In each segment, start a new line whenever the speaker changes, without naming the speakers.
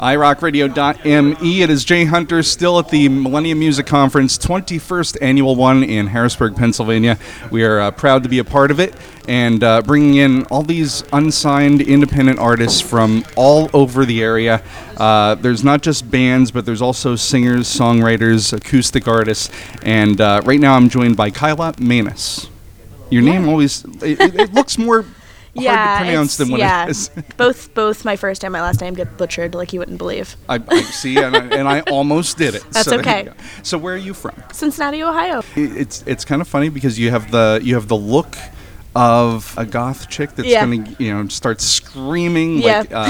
iRockRadio.me. It is Jay Hunter, still at the Millennium Music Conference, 21st annual one in Harrisburg, Pennsylvania. We are proud to be a part of it and bringing in all these unsigned independent artists from all over the area. There's not just bands, but there's also singers, songwriters, acoustic artists. And right now I'm joined by Kyla Manus. Your name always, it looks more hard to pronounce than what it is.
Both my first and my last name get butchered like you wouldn't believe.
I see, and I almost did it.
That's okay.
So where are you from?
Cincinnati, Ohio.
It's kind of funny because you have the look of a goth chick that's gonna start screaming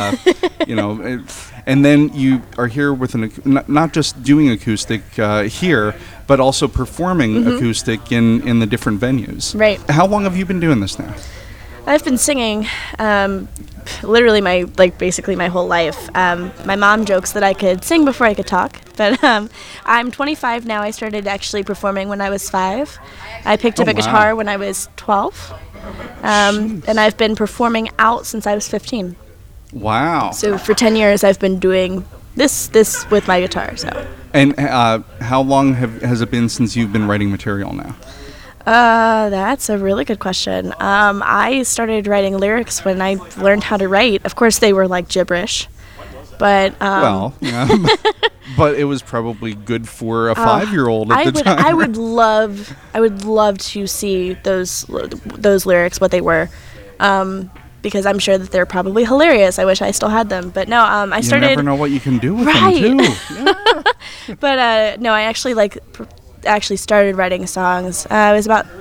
and then you are here with not just doing acoustic here, but also performing acoustic in the different venues.
Right.
How long have you been doing this now?
I've been singing literally basically my whole life. My mom jokes that I could sing before I could talk, but I'm 25 now. I started actually performing when I was 5. I picked up a guitar when I was 12, and I've been performing out since I was 15.
Wow.
So for 10 years I've been doing this with my guitar. So.
And how long has it been since you've been writing material now?
That's a really good question. I started writing lyrics when I learned how to write. Of course, they were like gibberish, but
but it was probably good for a 5-year-old at the time.
I would love to see those lyrics, what they were, because I'm sure that they're probably hilarious. I wish I still had them, but no. I started.
You never know what you can do with them too. Yeah.
But no, I actually started writing songs. I was about,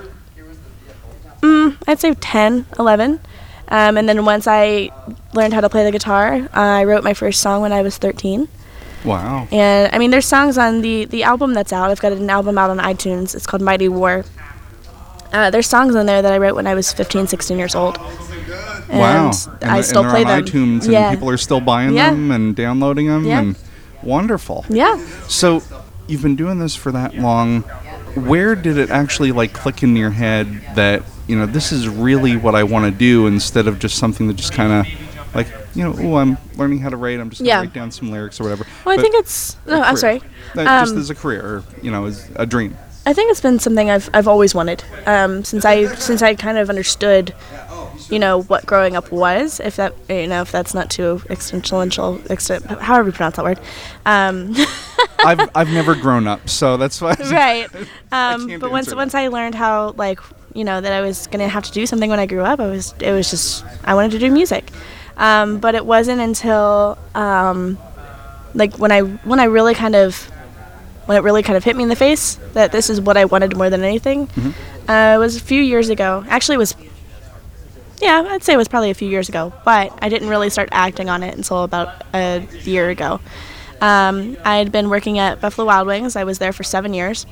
I'd say 10, 11. And then once I learned how to play the guitar, I wrote my first song when I was 13.
Wow.
And, I mean, there's songs on the album that's out. I've got an album out on iTunes. It's called Mighty War. There's songs on there that I wrote when I was 15, 16 years old. And
wow.
I still play them.
On iTunes, and people are still buying them and downloading them.
Yeah.
And wonderful.
Yeah.
So you've been doing this for that long. Where did it actually click in your head that, this is really what I want to do instead of just something that just kind of I'm learning how to write. I'm just going to write down some lyrics or whatever.
Well, I think it's... No, I'm sorry.
Just as a career, or, as a dream.
I think it's been something I've always wanted. Since I kind of understood, what growing up was, if that's not too existential, however you pronounce that word.
I've never grown up, so that's why.
Right. But once I learned how, that I was gonna have to do something when I grew up, it was just I wanted to do music. But it wasn't until when it really kind of hit me in the face that this is what I wanted more than anything. It was a few years ago. Actually, I'd say it was probably a few years ago, but I didn't really start acting on it until about a year ago. I had been working at Buffalo Wild Wings. I was there for 7 years,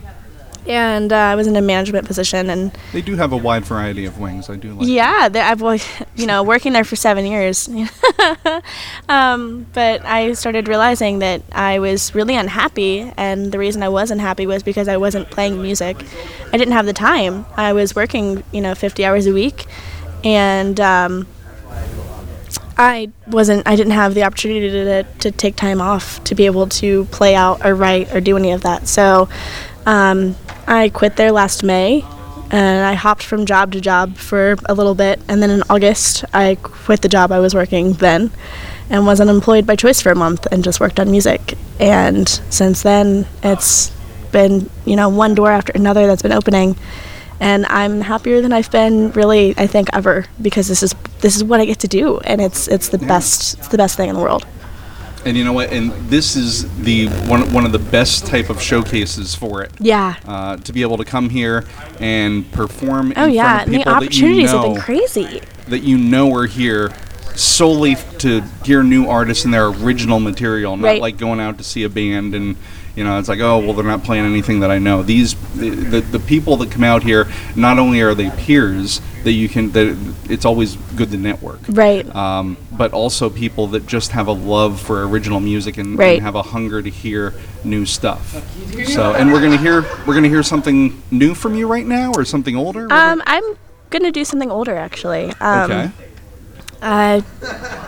and I was in a management position. And
they do have a wide variety of wings. I do like.
Yeah, I've working there for 7 years. But I started realizing that I was really unhappy, and the reason I was unhappy was because I wasn't playing music. I didn't have the time. I was working, 50 hours a week. And I didn't have the opportunity to take time off to be able to play out or write or do any of that. So I quit there last May, and I hopped from job to job for a little bit. And then in August, I quit the job I was working then and was unemployed by choice for a month and just worked on music. And since then, it's been, one door after another that's been opening. And I'm happier than I've been really, I think, ever, because this is what I get to do, and it's the best. It's the best thing in the world.
And you know what? And this is the one of the best type of showcases for it.
Yeah.
To be able to come here and perform in
front of
people
and the opportunities have been crazy.
That are here solely to hear new artists and their original material, not like going out to see a band and. It's like, oh, well, they're not playing anything that I know. The people that come out here, not only are they peers it's always good to network.
Right.
But also people that just have a love for original music and have a hunger to hear new stuff. So, and we're gonna hear something new from you right now, or something older.
I'm gonna do something older, actually.
Okay.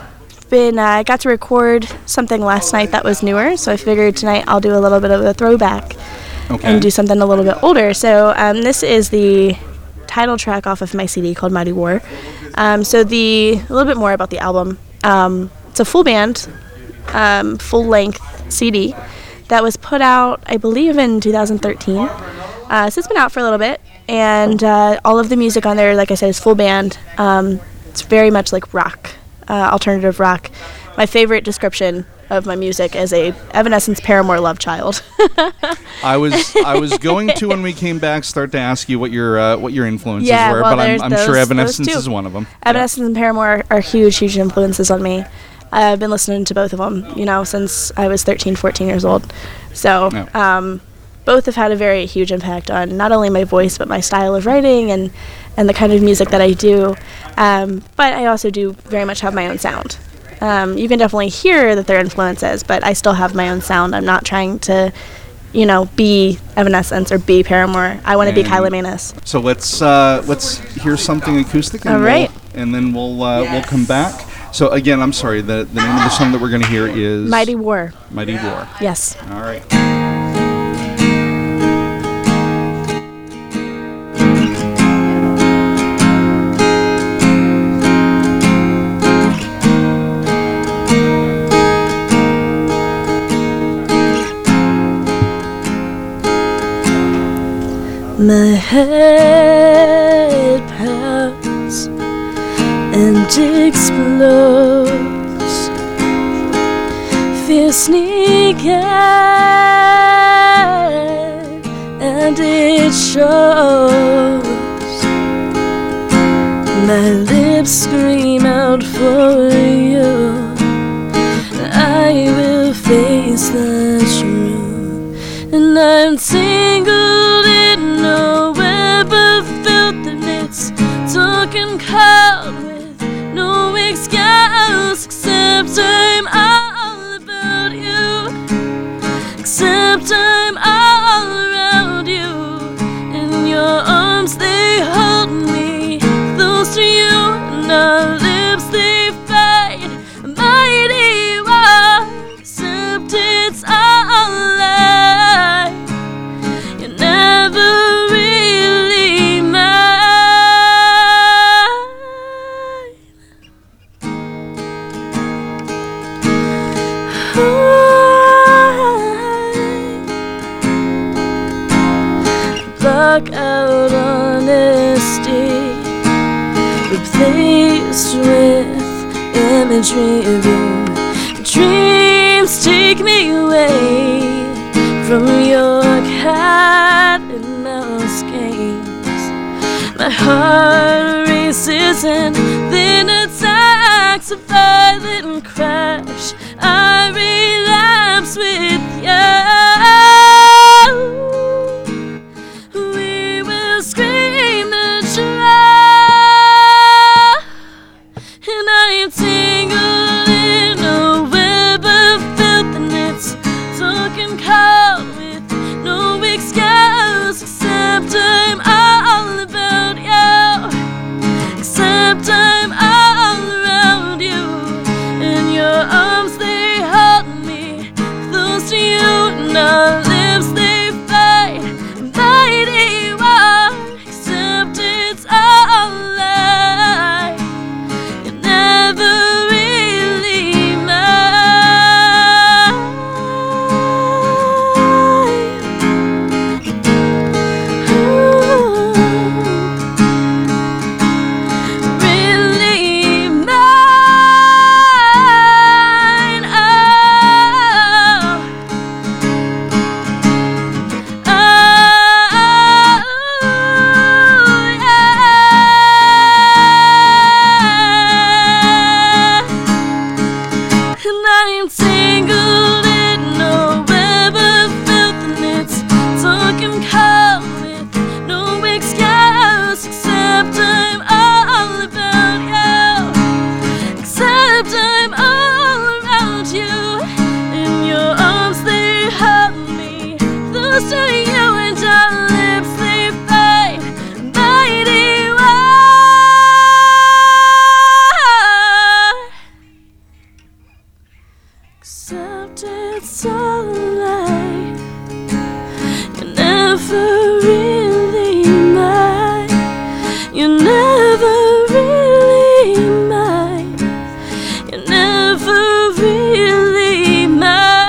I got to record something last night that was newer, so I figured tonight I'll do a little bit of a throwback and do something a little bit older. So this is the title track off of my CD called Mighty War. A little bit more about the album. It's a full band, full-length CD that was put out, I believe, in 2013. So it's been out for a little bit, and all of the music on there, like I said, is full band. It's very much like rock, alternative rock. My favorite description of my music as a Evanescence Paramore love child.
I was going to, when we came back, start to ask you what your influences were, but I'm sure Evanescence is one of them.
Evanescence and Paramore are huge influences on me. I've been listening to both of them, since I was 13, 14 years old. So both have had a very huge impact on not only my voice, but my style of writing and the kind of music that I do. But I also do very much have my own sound. You can definitely hear that they're influences, but I still have my own sound. I'm not trying to, be Evanescence or be Paramore. I want to be Kylie Manis.
So let's hear something acoustic, and we'll come back. So again, I'm sorry, the name of the song that we're going to hear is
Mighty War.
Mighty War.
Yes.
All right.
My head pounds and explodes. Fear sneak out and it shows. My lips scream out for you. I will face the truth, and I'm tangled in a web of filthiness, talking cold with no excuse, except I'm all about you, except I'm all around you. In your arms they hold me close to you, and our lips they fight a mighty war, except it's all lie. You're never really mine. Block out honesty, replaced with imagery of you. Dreams take me away from your cat and mouse games. My heart races and then attacks a violent crash. I relapse with you. We will scream the truth, and I am tangled in a web of filthiness, talking cold with no excuse, except I'm all about you, except I'm all around you. In your arms they hold me close to you, and our lips they fight a mighty war, except it's all lie. You're never really mine. Really mine. And I'm tangled in a web of filthiness, talking cold with no excuse, except I'm all about you, except I'm all around you. In your arms they hold me close to you, and our lips they fight mighty war. But it's all a lie. You're never really mine. You're never really mine. You're never really mine.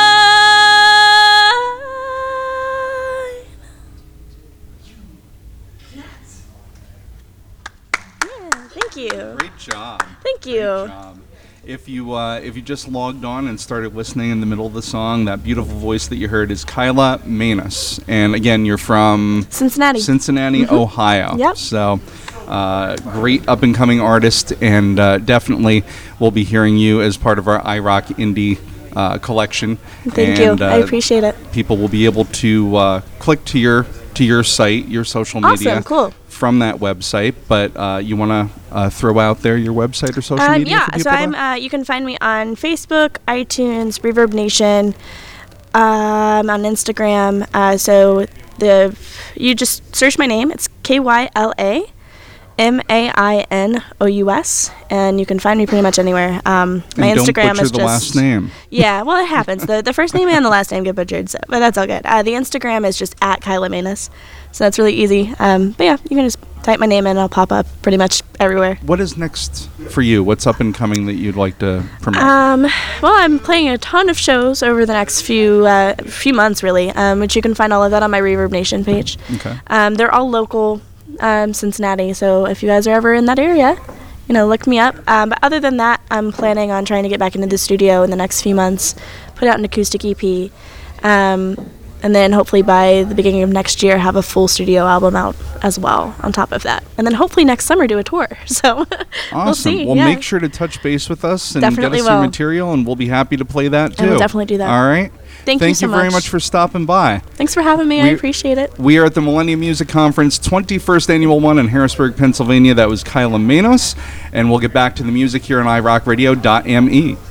Thank you.
Great job.
Thank you.
Great job. If you just logged on and started listening in the middle of the song, that beautiful voice that you heard is Kyla Manus. And again, you're from
Cincinnati,
Ohio.
Yep.
So great up-and-coming artist, and definitely we'll be hearing you as part of our iRock Indie collection.
Thank you. I appreciate it.
People will be able to click to your site, your social media.
Awesome, cool.
From that website, but you want to throw out there your website or social media?
Yeah, so I'm. You can find me on Facebook, iTunes, Reverb Nation, on Instagram. So you just search my name. It's KYLA MAINOUS, and you can find me pretty much anywhere. My Instagram is just
the last name.
Yeah, well, it happens. The first name and the last name get butchered, so but that's all good. The Instagram is just at Kyla Manus, so that's really easy. But yeah, you can just type my name in, and I'll pop up pretty much everywhere.
What is next for you? What's up and coming that you'd like to promote?
Well, I'm playing a ton of shows over the next few months, really, which you can find all of that on my Reverb Nation page.
Okay.
They're all local. Cincinnati, so if you guys are ever in that area, look me up. But other than that, I'm planning on trying to get back into the studio in the next few months, put out an acoustic EP, and then hopefully by the beginning of next year have a full studio album out as well on top of that. And then hopefully next summer do a tour. So
awesome.
We'll see.
Well,
yeah.
make sure to touch base with us and
definitely
get us your material, and we'll be happy to play that too.
I will definitely do that.
All right.
Thank you so much.
Thank you very much for stopping by.
Thanks for having me. I appreciate it.
We are at the Millennium Music Conference, 21st Annual one in Harrisburg, Pennsylvania. That was Kyla Manus, and we'll get back to the music here on iRockRadio.me.